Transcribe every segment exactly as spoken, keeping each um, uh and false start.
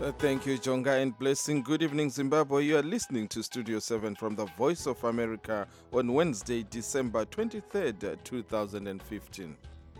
Uh, thank you, Jonga, and blessing. Good evening, Zimbabwe. You are listening to Studio seven from the Voice of America on Wednesday, December twenty-third, two thousand fifteen.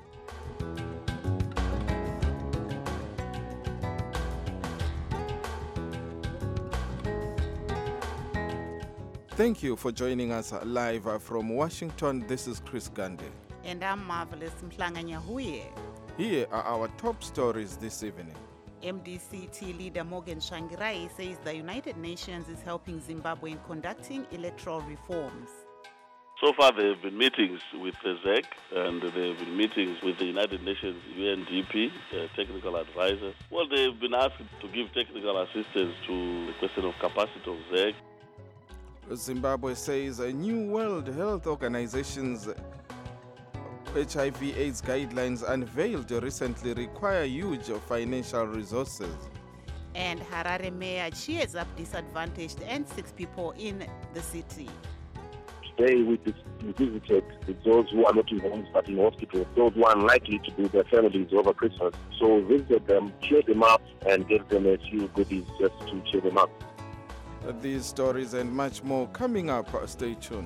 Thank you for joining us live uh, from Washington. This is Chris Gandhi. And I'm Marvelous Mhlanganya Huye. Here are our top stories this evening. M D C T leader Morgan Tsvangirai says the United Nations is helping Zimbabwe in conducting electoral reforms. So far, there have been meetings with the Z E C and there have been meetings with the United Nations U N D P, uh, technical advisors. Well, they've been asked to give technical assistance to the question of capacity of Z E C. Zimbabwe says a new World Health Organization's H I V AIDS guidelines unveiled recently require huge financial resources. And Harare mayor cheers up disadvantaged and sick people in the city. Today we visited those who are not in homes but in hospitals, those who are unlikely to be their families over Christmas. So we visited them, cheered them up, and gave them a few goodies just to cheer them up. These stories and much more coming up. Stay tuned.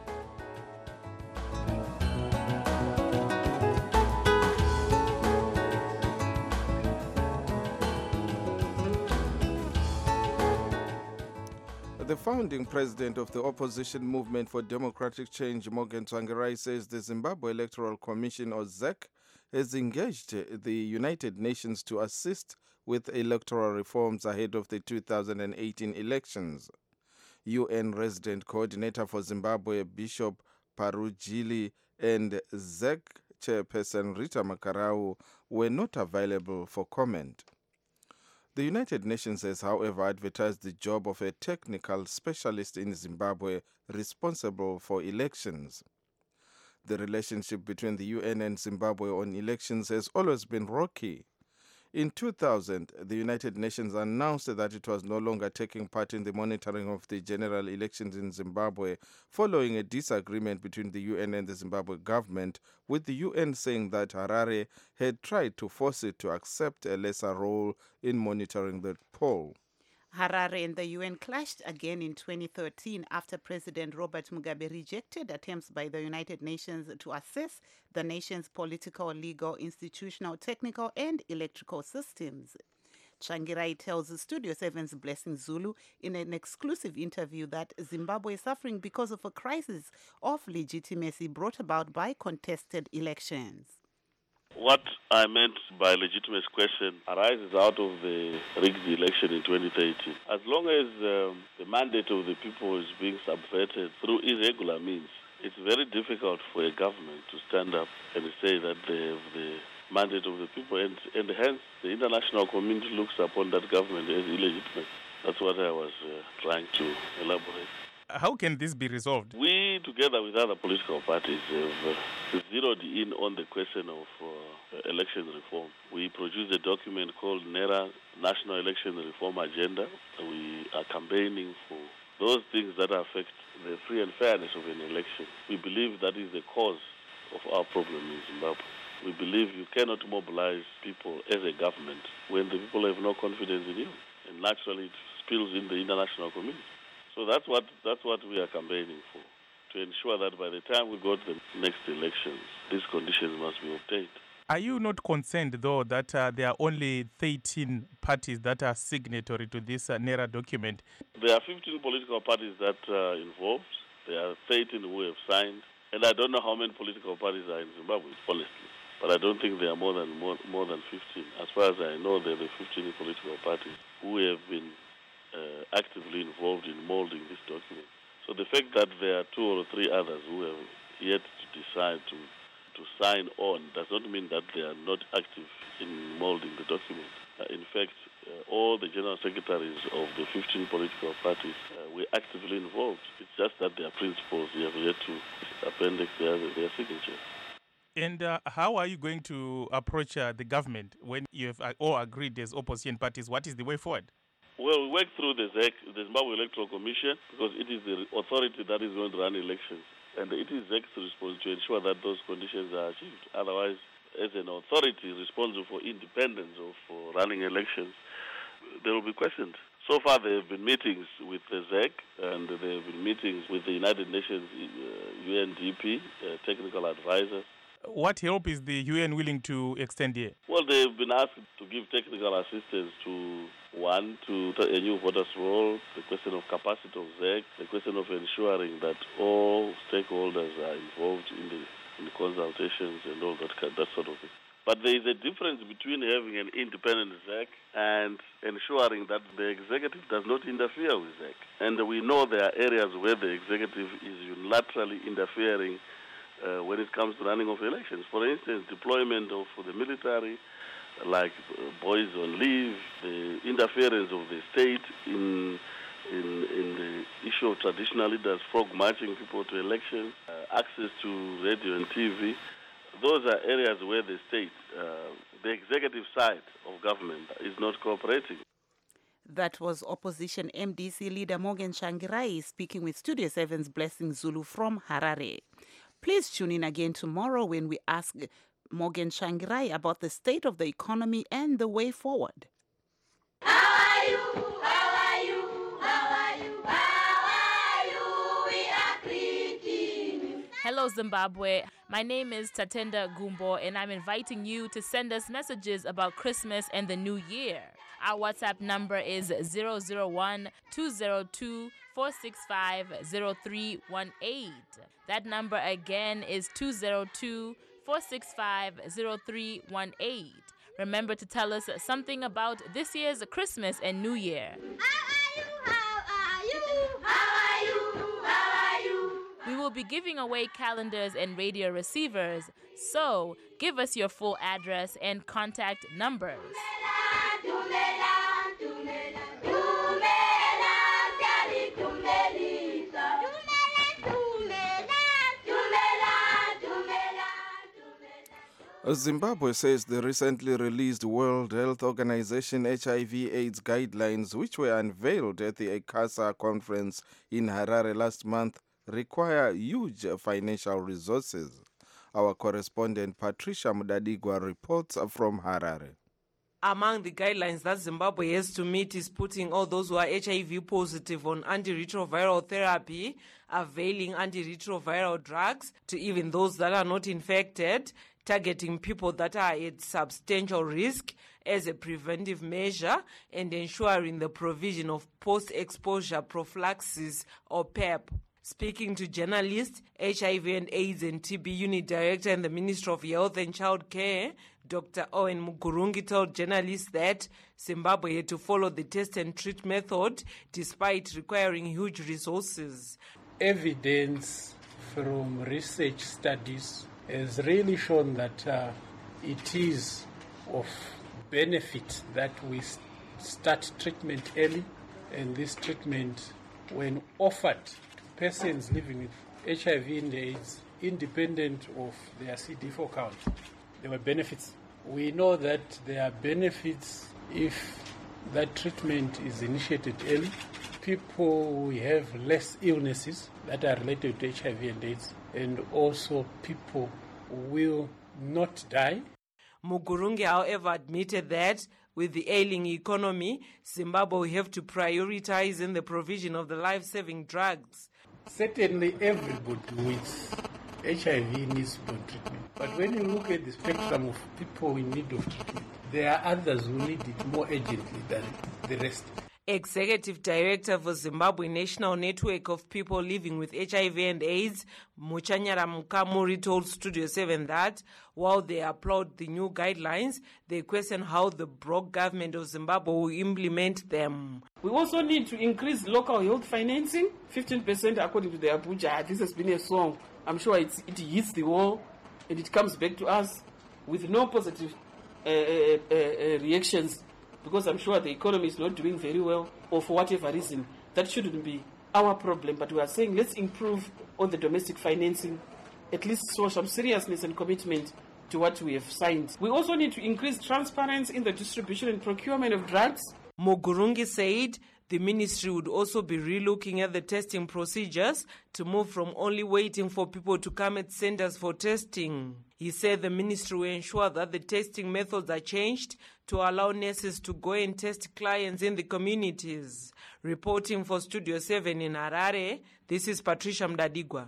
The founding president of the Opposition Movement for Democratic Change, Morgan Tsvangirai, says the Zimbabwe Electoral Commission, or Z E C, has engaged the United Nations to assist with electoral reforms ahead of the two thousand eighteen elections. U N Resident Coordinator for Zimbabwe, Bishop Parujili, and Z E C Chairperson Rita Makarau were not available for comment. The United Nations has, however, advertised the job of a technical specialist in Zimbabwe responsible for elections. The relationship between the U N and Zimbabwe on elections has always been rocky. In two thousand, the United Nations announced that it was no longer taking part in the monitoring of the general elections in Zimbabwe following a disagreement between the U N and the Zimbabwe government, with the U N saying that Harare had tried to force it to accept a lesser role in monitoring the poll. Harare and the U N clashed again in twenty thirteen after President Robert Mugabe rejected attempts by the United Nations to assess the nation's political, legal, institutional, technical, and electrical systems. Tsvangirai tells Studio seven's Blessing Zulu in an exclusive interview that Zimbabwe is suffering because of a crisis of legitimacy brought about by contested elections. What I meant by legitimate question arises out of the rigged election in twenty thirteen. As long as um, the mandate of the people is being subverted through irregular means, it's very difficult for a government to stand up and say that they have the mandate of the people, and, and hence the international community looks upon that government as illegitimate. That's what I was uh, trying to elaborate. How can this be resolved? We, together with other political parties, have uh, zeroed in on the question of uh, election reform. We produced a document called NERA, National Election Reform Agenda. We are campaigning for those things that affect the free and fairness of an election. We believe that is the cause of our problem in Zimbabwe. We believe you cannot mobilize people as a government when the people have no confidence in you. And naturally, it spills in the international community. So that's what that's what we are campaigning for, to ensure that by the time we go to the next elections, these conditions must be obtained. Are you not concerned, though, that uh, there are only thirteen parties that are signatory to this uh, NERA document? There are fifteen political parties that are involved. There are thirteen who have signed. And I don't know how many political parties are in Zimbabwe, honestly. But I don't think there are more than more, more than fifteen. As far as I know, there are the fifteen political parties who have been Uh, actively involved in molding this document. So the fact that there are two or three others who have yet to decide to, to sign on does not mean that they are not active in molding the document. Uh, in fact, uh, all the general secretaries of the fifteen political parties uh, were actively involved. It's just that their principals have yet to appendix their, their signature. And uh, how are you going to approach uh, the government when you have uh, all agreed as opposition parties? What is the way forward? Well, we work through the Z E C, the Zimbabwe Electoral Commission, because it is the authority that is going to run elections. And it is Z E C's responsibility to ensure that those conditions are achieved. Otherwise, as an authority responsible for independence of for running elections, they will be questioned. So far, there have been meetings with the Z E C, and there have been meetings with the United Nations uh, U N D P, uh, technical advisors. What help is the U N willing to extend here? Well, they've been asked to give technical assistance to, one, to a new voters roll, the question of capacity of Z E C, the question of ensuring that all stakeholders are involved in the, in the consultations and all that, that sort of thing. But there is a difference between having an independent Z E C and ensuring that the executive does not interfere with Z E C. And we know there are areas where the executive is unilaterally interfering uh, when it comes to running of elections. For instance, deployment of the military, like uh, boys on leave, the interference of the state in in, in the issue of traditional leaders, frog marching people to elections, uh, access to radio and T V. Those are areas where the state, uh, the executive side of government is not cooperating. That was opposition M D C leader Morgan Tsvangirai speaking with Studio seven's Blessing Zulu from Harare. Please tune in again tomorrow when we ask Morgan Tsvangirai about the state of the economy and the way forward. How are you? How are you? How are you? How are you? We are greeting. Hello, Zimbabwe. My name is Tatenda Gumbo, and I'm inviting you to send us messages about Christmas and the New Year. Our WhatsApp number is zero zero one, two zero two, four six five, zero three one eight. That number again is two zero two, four six five, zero three one eight. Remember to tell us something about this year's Christmas and New Year. How are you? How are you? How are you? How are you? We will be giving away calendars and radio receivers, so give us your full address and contact numbers. Zimbabwe says the recently released World Health Organization H I V AIDS guidelines, which were unveiled at the ECASA conference in Harare last month, require huge financial resources. Our correspondent Patricia Mudadigwa reports from Harare. Among the guidelines that Zimbabwe has to meet is putting all those who are H I V positive on antiretroviral therapy, availing antiretroviral drugs to even those that are not infected, targeting people that are at substantial risk as a preventive measure, and ensuring the provision of post-exposure prophylaxis or P E P. Speaking to journalists, H I V and AIDS and T B Unit Director in the Ministry of Health and Child Care, Doctor Owen Mugurungi, told journalists that Zimbabwe had to follow the test and treat method despite requiring huge resources. Evidence from research studies has really shown that uh, it is of benefit that we start treatment early, and this treatment, when offered to persons living with H I V and AIDS, independent of their C D four count, there were benefits. We know that there are benefits if that treatment is initiated early. People who have less illnesses that are related to H I V and AIDS, and also people will not die. Mugurungi, however, admitted that with the ailing economy, Zimbabwe will have to prioritize in the provision of the life-saving drugs. Certainly everybody with H I V needs treatment. But when you look at the spectrum of people in need of treatment, there are others who need it more urgently than the rest. Executive Director for Zimbabwe National Network of People Living with H I V and AIDS, Muchanyara Mukamuri, told Studio seven that while they applaud the new guidelines, they question how the broke government of Zimbabwe will implement them. We also need to increase local health financing, fifteen percent according to the Abuja. This has been a song. I'm sure it's, it hits the wall and it comes back to us with no positive uh, uh, uh, reactions, because I'm sure the economy is not doing very well, or for whatever reason. That shouldn't be our problem, but we are saying let's improve on the domestic financing, at least show some seriousness and commitment to what we have signed. We also need to increase transparency in the distribution and procurement of drugs. Mugurungi said The ministry would also be relooking at the testing procedures to move from only waiting for people to come at centers for testing. He said the ministry will ensure that the testing methods are changed to allow nurses to go and test clients in the communities. Reporting for Studio seven in Harare, this is Patricia Mdadigwa.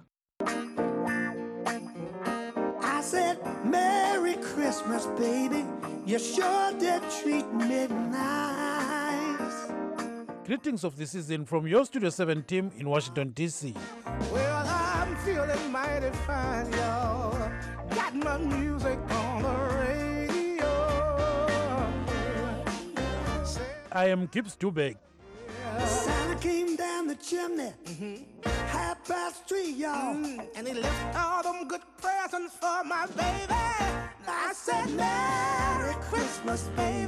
I said, Merry Christmas, baby. You sure did treat me nice. Greetings of the season from your Studio seven team in Washington, D C. Well, I'm feeling mighty fine, y'all. Got my music on the radio. I am Kip Stubeck. Santa came down the chimney, mm-hmm. half past three, y'all. Mm, and he left all them good presents for my baby. I said, Merry Christmas, baby.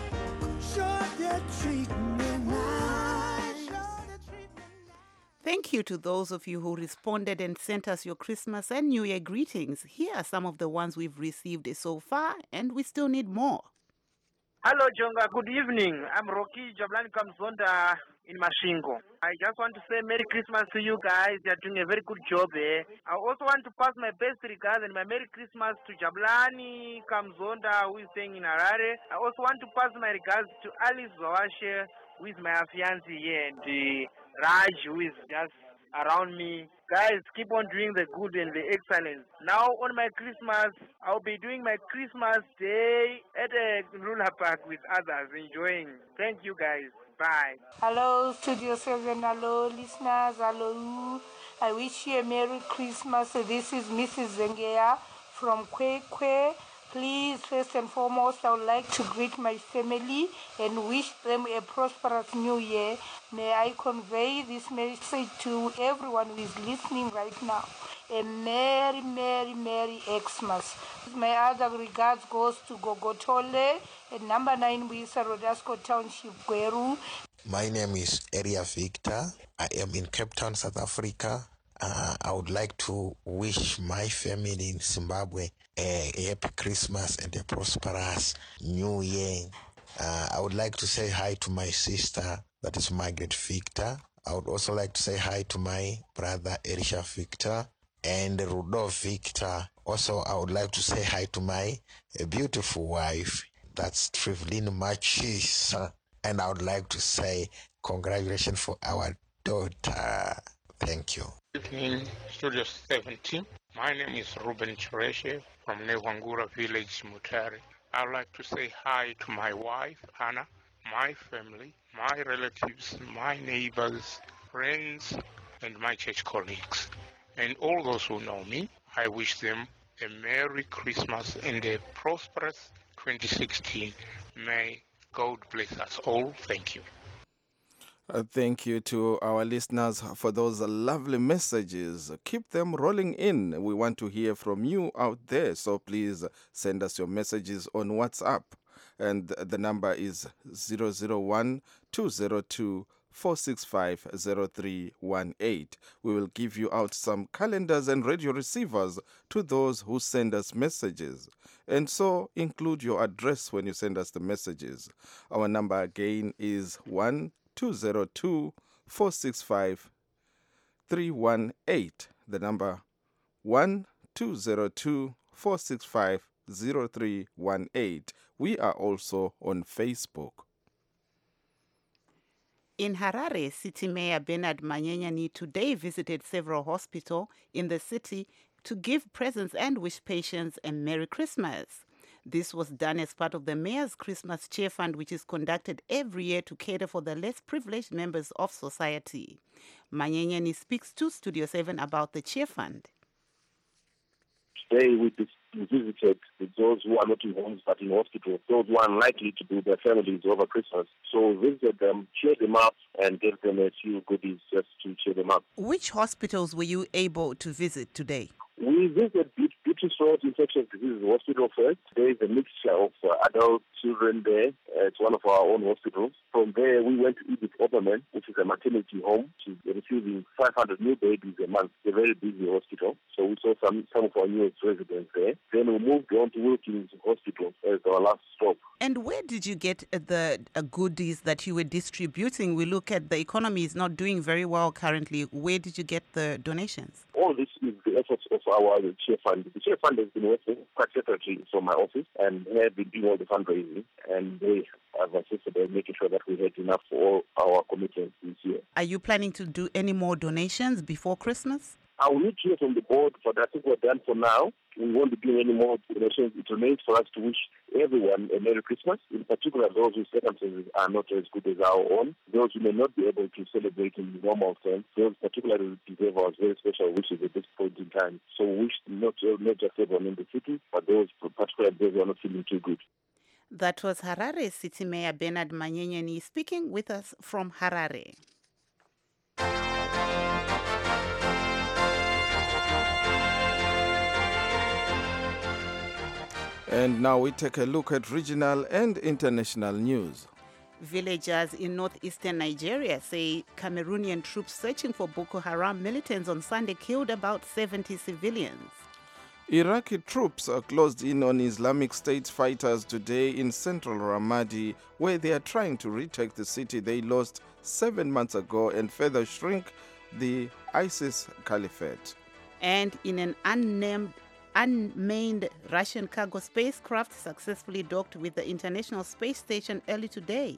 Sure did treat me nice. Sure did treat me nice. Thank you to those of you who responded and sent us your Christmas and New Year greetings. Here are some of the ones we've received so far, and we still need more. Hello, Jonga. Good evening. I'm Rocky Jablani Kamzonda in Mashingo. I just want to say Merry Christmas to you guys. You're doing a very good job there. I also want to pass my best regards and my Merry Christmas to Jablani Kamzonda, who is staying in Harare. I also want to pass my regards to Alice Zawashe, who is my fiancé here, and uh, Raj, who is just around me. Guys, keep on doing the good and the excellence. Now on my Christmas, I'll be doing my Christmas day at a Lula Park with others, enjoying. Thank you guys. Bye. Hello, Studio seven. Hello, listeners. Hello. I wish you a Merry Christmas. This is Missus Zengea from Kwekwe. Please, first and foremost, I would like to greet my family and wish them a prosperous new year. May I convey this message to everyone who is listening right now. A Merry, Merry, Merry Xmas. My other regards goes to Gogotole at number nine Buisa Rodasco Township, Gweru. My name is Area Victor. I am in Cape Town, South Africa. Uh, I would like to wish my family in Zimbabwe a happy Christmas and a prosperous new year. Uh, I would like to say hi to my sister, that is Margaret Victor. I would also like to say hi to my brother Elisha Victor and Rudolph Victor. Also, I would like to say hi to my uh, beautiful wife, that's Trivlin Machis. And I would like to say congratulations for our daughter. Thank you. Good evening, Studio seventeen. My name is Ruben Chireshe from Newangura Village, Mutare. I'd like to say hi to my wife, Hannah, my family, my relatives, my neighbors, friends, and my church colleagues. And all those who know me, I wish them a Merry Christmas and a prosperous twenty sixteen. May God bless us all. Thank you. Uh, thank you to our listeners for those lovely messages. Keep them rolling in. We want to hear from you out there. So please send us your messages on WhatsApp. And the number is zero zero one, two zero two, four six five, zero three one eight. We will give you out some calendars and radio receivers to those who send us messages. And so include your address when you send us the messages. Our number again is one two zero two, four six five, three one eight. The number one two zero two, four six five, zero three one eight. We are also on Facebook. In Harare, City Mayor Bernard Manyenyani today visited several hospitals in the city to give presents and wish patients a Merry Christmas. This was done as part of the Mayor's Christmas Cheer Fund, which is conducted every year to cater for the less privileged members of society. Manyenyani speaks to Studio seven about the Cheer Fund. Today we visited those who are not in homes but in hospitals, those who are unlikely to be their families over Christmas. So we visited them, cheered them up, and gave them a few goodies just to cheer them up. Which hospitals were you able to visit today? We visited Multi-Throat Infectious Diseases Hospital first. There is a mixture of uh, adult children there. Uh, it's one of our own hospitals. From there, we went to Edith Opperman, which is a maternity home. She's receiving five hundred new babies a month. It's a very busy hospital. So we saw some, some of our newest residents there. Then we moved on to Wilkins Hospital as our last stop. And where did you get the uh, goodies that you were distributing? We look at the economy is not doing very well currently. Where did you get the donations? All this is the efforts of our chair fund. The chair fund has been working quite separately from my office and have been doing all the fundraising. And they have assisted in making sure that we had enough for all our commitments this year. Are you planning to do any more donations before Christmas? I will need to hear from the board, but I think we're done for now. We won't be doing any more donations. It remains for us to wish everyone a Merry Christmas, in particular those whose circumstances are not as good as our own, those who may not be able to celebrate in normal terms, those particularly deserve our very special wishes at this point in time. So we wish not, not just everyone in the city, but those particularly those who are not feeling too good. That was Harare City Mayor Bernard Manyenyeni speaking with us from Harare. And now we take a look at regional and international news. Villagers in northeastern Nigeria say Cameroonian troops searching for Boko Haram militants on Sunday killed about seventy civilians. Iraqi troops are closed in on Islamic State fighters today in central Ramadi, where they are trying to retake the city they lost seven months ago and further shrink the ISIS caliphate. And in an unnamed unmanned Russian cargo spacecraft successfully docked with the International Space Station early today.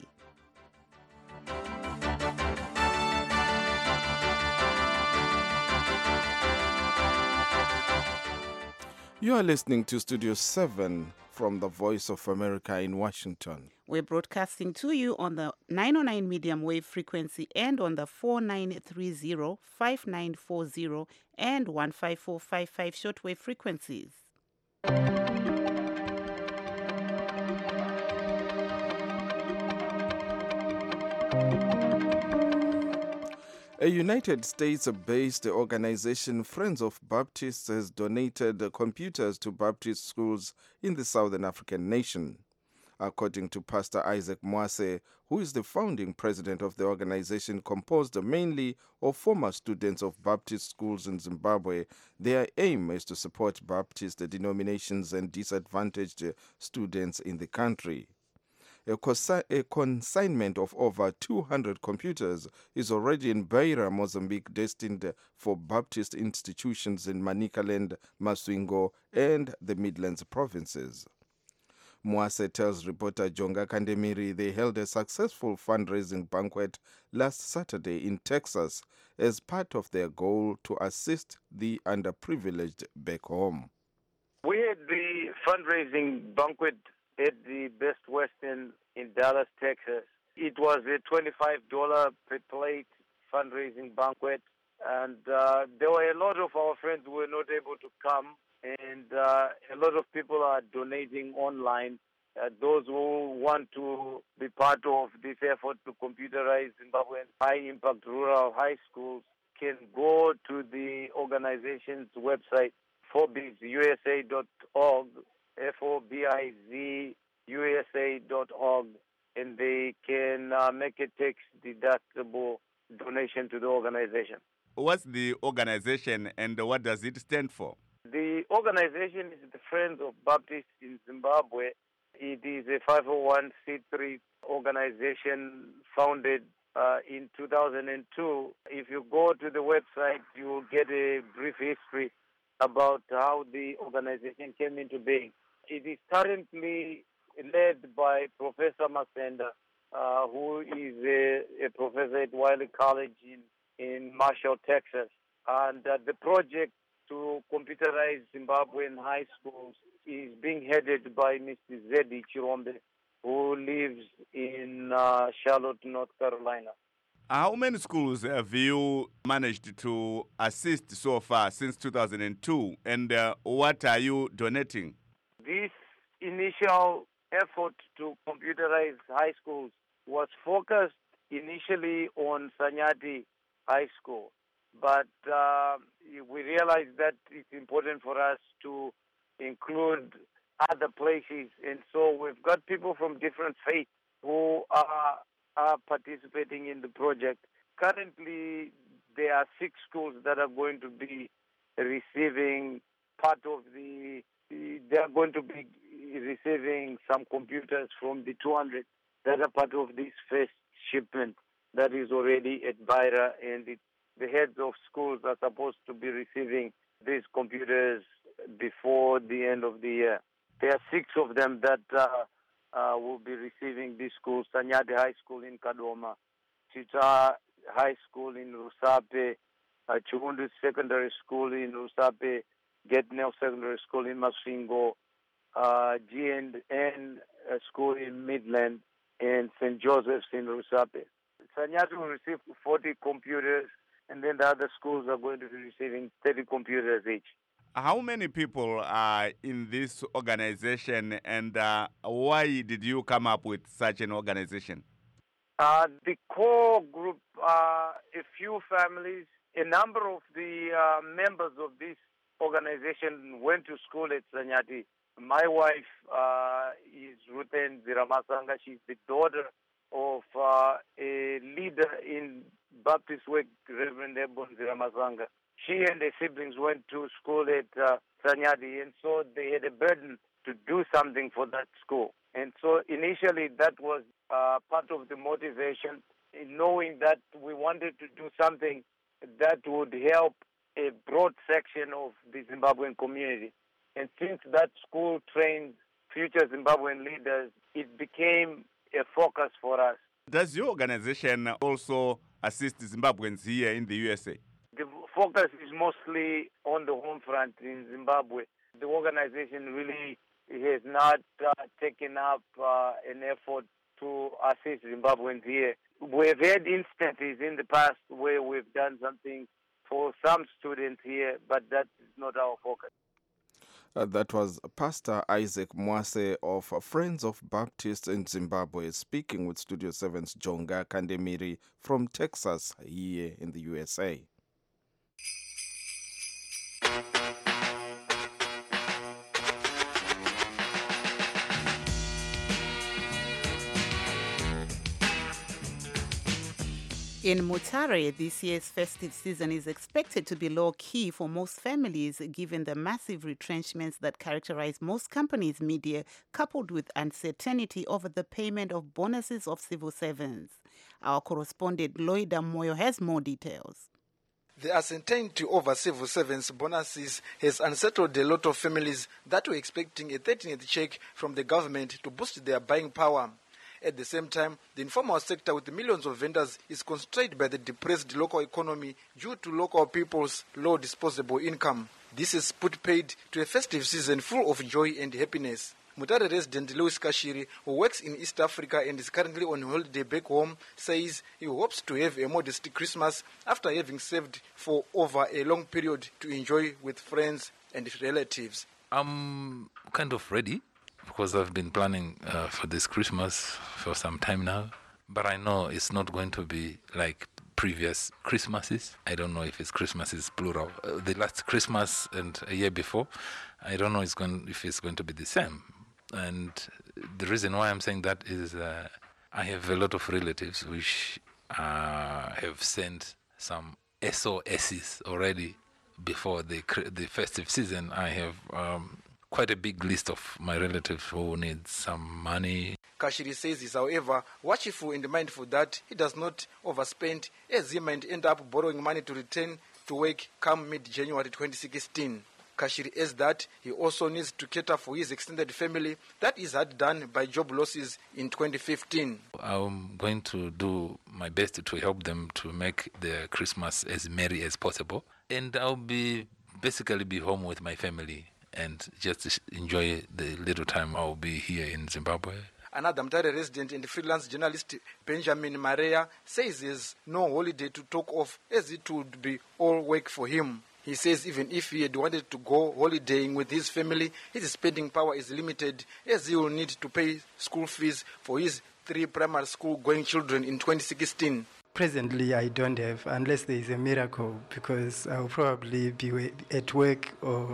You are listening to Studio seven from the Voice of America in Washington. We're broadcasting to you on the nine oh nine medium wave frequency and on the four nine three zero, five nine four zero and one five four five five shortwave frequencies. A United States-based organization, Friends of Baptists, has donated computers to Baptist schools in the Southern African nation. According to Pastor Isaac Mwase, who is the founding president of the organization composed mainly of former students of Baptist schools in Zimbabwe, their aim is to support Baptist denominations and disadvantaged students in the country. A, consi- a consignment of over two hundred computers is already in Beira, Mozambique, destined for Baptist institutions in Manicaland, Masvingo, and the Midlands provinces. Mwase tells reporter Jonga Kandemiri they held a successful fundraising banquet last Saturday in Texas as part of their goal to assist the underprivileged back home. We had the fundraising banquet at the Best Western in Dallas, Texas. It was a twenty-five dollars per plate fundraising banquet, and uh, there were a lot of our friends who were not able to come, and uh, a lot of people are donating online. Uh, those who want to be part of this effort to computerize Zimbabwean high-impact rural high schools can go to the organization's website, fobiz u s a dot org, F O B I Z U S A dot org, and they can uh, make a tax-deductible donation to the organization. What's the organization and what does it stand for? The organization is the Friends of Baptists in Zimbabwe. It is a five oh one c three organization founded uh, in two thousand two. If you go to the website, you will get a brief history about how the organization came into being. It is currently led by Professor Masenda, uh, who is a, a professor at Wiley College in, in Marshall, Texas. And uh, the project to computerize Zimbabwean high schools is being headed by Mister Zedi Chirombe, who lives in uh, Charlotte, North Carolina. How many schools have you managed to assist so far since two thousand two, and uh, what are you donating? This initial effort to computerize high schools was focused initially on Sanyati High School, but uh, we realized that it's important for us to include other places. And so we've got people from different faiths who are, are participating in the project. Currently, there are six schools that are going to be receiving part of the, they are going to be receiving some computers from the two hundred that are part of this first shipment that is already at Beira, and the, the heads of schools are supposed to be receiving these computers before the end of the year. There are six of them that uh, uh, will be receiving these schools: Sanyati High School in Kadoma, Chita High School in Rusape, uh, Chundu Secondary School in Rusape, Getnell Secondary School in Masingo, uh, G and N uh, School in Midland, and Saint Joseph's in Rusape. Sanyati will receive forty computers, and then the other schools are going to be receiving thirty computers each. How many people are in this organization, and uh, why did you come up with such an organization? Uh, the core group are a few families. A number of the uh, members of this organization went to school at Sanyati. My wife uh, is Ruten Ziramasanga. She's the daughter of uh, a leader in Baptist work, Reverend Ebon Ziramasanga. She and her siblings went to school at uh, Sanyati, and so they had a burden to do something for that school. And so initially that was uh, part of the motivation, in knowing that we wanted to do something that would help a broad section of the Zimbabwean community. And since that school trained future Zimbabwean leaders, it became a focus for us. Does your organization also assist Zimbabweans here in the U S A? The focus is mostly on the home front in Zimbabwe. The organization really has not uh, taken up uh, an effort to assist Zimbabweans here. We've had instances in the past where we've done something for some students here, but that is not our focus. Uh, that was Pastor Isaac Mwase of Friends of Baptist in Zimbabwe, speaking with Studio seven's Jonga Kandemiri from Texas here in the U S A. In Mutare, this year's festive season is expected to be low-key for most families, given the massive retrenchments that characterize most companies' media, coupled with uncertainty over the payment of bonuses of civil servants. Our correspondent Loida Moyo has more details. The uncertainty over civil servants' bonuses has unsettled a lot of families that were expecting a thirteenth check from the government to boost their buying power. At the same time, the informal sector with millions of vendors is constrained by the depressed local economy due to local people's low disposable income. This is put paid to a festive season full of joy and happiness. Mutare resident Louis Kashiri, who works in East Africa and is currently on holiday back home, says he hopes to have a modest Christmas after having saved for over a long period to enjoy with friends and relatives. I'm kind of ready, because I've been planning uh, for this Christmas for some time now. But I know it's not going to be like previous Christmases. I don't know if it's Christmases plural. Uh, the last Christmas and a year before, I don't know it's going, if it's going to be the same. And the reason why I'm saying that is uh, I have a lot of relatives which uh, have sent some S O Ss already before the the festive season. I have Um, quite a big list of my relatives who need some money. Kashiri says he's, however, watchful and mindful that he does not overspend, as he might end up borrowing money to return to work come mid-January twenty sixteen. Kashiri adds that he also needs to cater for his extended family that is hard done by job losses in twenty fifteen. I'm going to do my best to help them to make their Christmas as merry as possible. And I'll be basically be home with my family and just enjoy the little time I'll be here in Zimbabwe. Another Mutare resident and freelance journalist Benjamin Maria says there's no holiday to talk of, as it would be all work for him. He says even if he had wanted to go holidaying with his family, his spending power is limited, as he will need to pay school fees for his three primary school going children in twenty sixteen. Presently, I don't have, unless there is a miracle, because I'll probably be at work or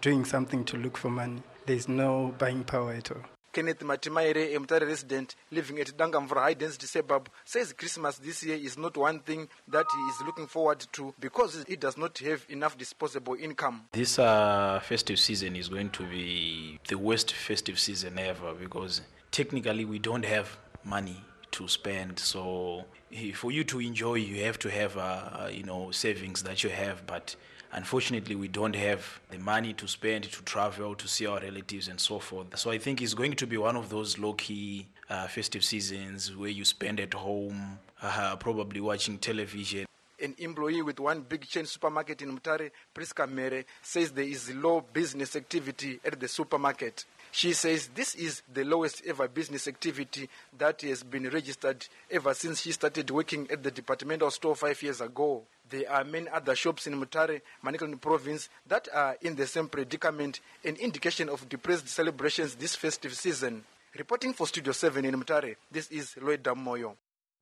doing something to look for money. There's no buying power at all. Kenneth Matimaire, a Mutare resident living at Dangamvura High Density Suburb, says Christmas this year is not one thing that he is looking forward to because he does not have enough disposable income. This uh, festive season is going to be the worst festive season ever because technically we don't have money to spend. So for you to enjoy, you have to have uh, you know savings that you have, but unfortunately, we don't have the money to spend, to travel, to see our relatives and so forth. So I think it's going to be one of those low-key uh, festive seasons where you spend at home, uh, probably watching television. An employee with one big chain supermarket in Mutare, Priska Mere, says there is low business activity at the supermarket. She says this is the lowest ever business activity that has been registered ever since she started working at the departmental store five years ago. There are many other shops in Mutare, Manicaland province, that are in the same predicament, an indication of depressed celebrations this festive season. Reporting for Studio seven in Mutare, this is Lloyd Damoyo.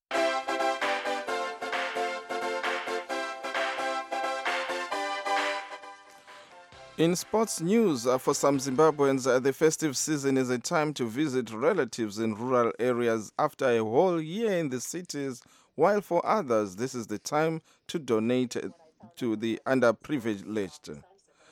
In sports news, uh, for some Zimbabweans, uh, the festive season is a time to visit relatives in rural areas after a whole year in the cities, while for others, this is the time to donate uh, to the underprivileged.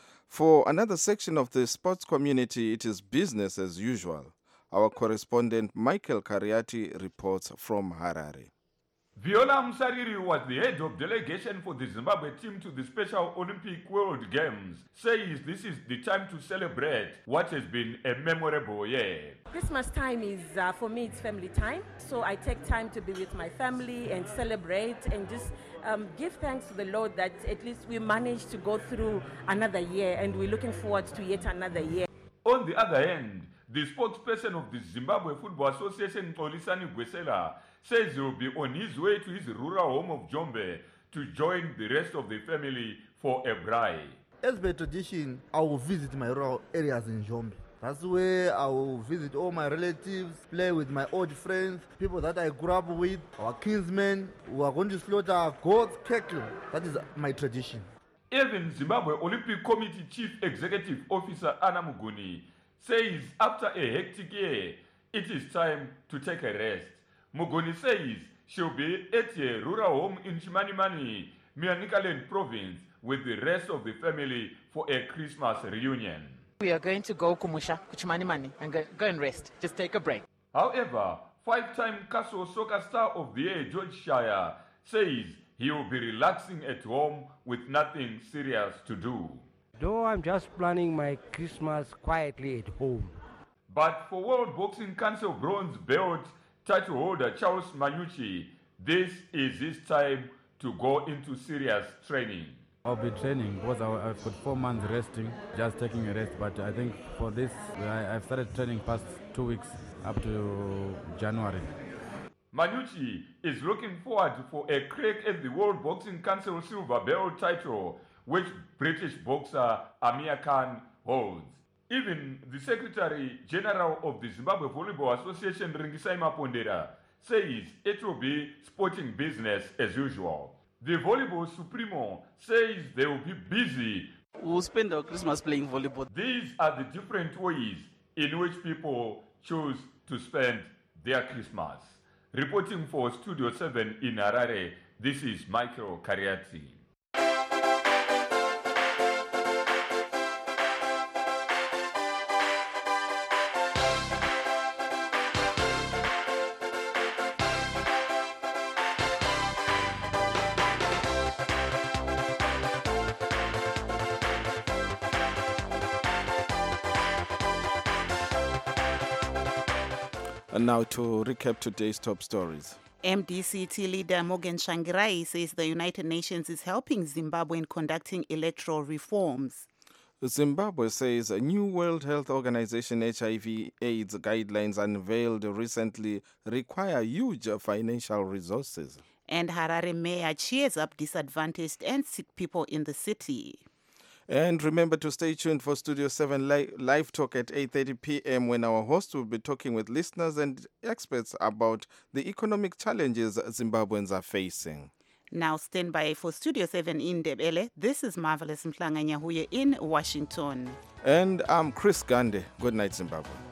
For another section of the sports community, it is business as usual. Our correspondent Michael Kariati reports from Harare. Viola Msariri was the head of delegation for the Zimbabwe team to the Special Olympic World Games, says this is the time to celebrate what has been a memorable year. Christmas time is, uh, for me, it's family time. So I take time to be with my family and celebrate and just um, give thanks to the Lord that at least we managed to go through another year and we're looking forward to yet another year. On the other hand, the spokesperson of the Zimbabwe Football Association, Olisani Gwesela, says he will be on his way to his rural home of Jombe to join the rest of the family for a braai. As by tradition, I will visit my rural areas in Jombe. That's where I will visit all my relatives, play with my old friends, people that I grew up with, our kinsmen, who are going to slaughter goats, cattle. That is my tradition. Even Zimbabwe Olympic Committee Chief Executive Officer Anna Muguni says after a hectic year, it is time to take a rest. Mugoni says she'll be at a rural home in Chimanimani, Manicaland province, with the rest of the family for a Christmas reunion. We are going to go Kumusha, Kuchimanimani, and go, go and rest. Just take a break. However, five-time Castle soccer star of the year, George Shire, says he will be relaxing at home with nothing serious to do. Though I'm just planning my Christmas quietly at home. But for World Boxing Council bronze belt title holder Charles Manyuchi, this is his time to go into serious training. I'll be training because I, I've got four months resting, just taking a rest. But I think for this, I, I've started training past two weeks up to January. Manyuchi is looking forward for a crack at the World Boxing Council silver belt title, which British boxer Amir Khan holds. Even the Secretary General of the Zimbabwe Volleyball Association, Ringisai Mapondera, says it will be sporting business as usual. The Volleyball Supremo says they will be busy. We'll spend our Christmas playing volleyball. These are the different ways in which people choose to spend their Christmas. Reporting for Studio seven in Harare, this is Michael Kariati. And now to recap today's top stories. M D C T leader Morgan Tsvangirai says the United Nations is helping Zimbabwe in conducting electoral reforms. Zimbabwe says a new World Health Organization H I V AIDS guidelines unveiled recently require huge financial resources. And Harare mayor cheers up disadvantaged and sick people in the city. And remember to stay tuned for Studio seven li- live talk at eight thirty p.m. when our host will be talking with listeners and experts about the economic challenges Zimbabweans are facing. Now stand by for Studio seven in Ndebele. This is Marvelous Mhlanga Nyahuye in Washington. And I'm Chris Gande. Good night, Zimbabwe.